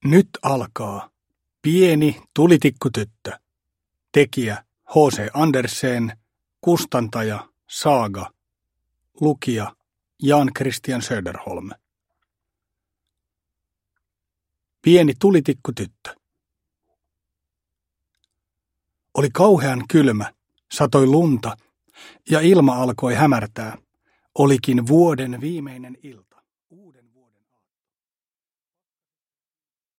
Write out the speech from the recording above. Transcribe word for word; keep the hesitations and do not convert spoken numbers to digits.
Nyt alkaa Pieni tulitikkutyttö. Tekijä H C Andersen, kustantaja Saga, lukija Jan Christian Söderholm. Pieni tulitikkutyttö. Oli kauhean kylmä, satoi lunta ja ilma alkoi hämärtää. Olikin vuoden viimeinen ilta. Uuden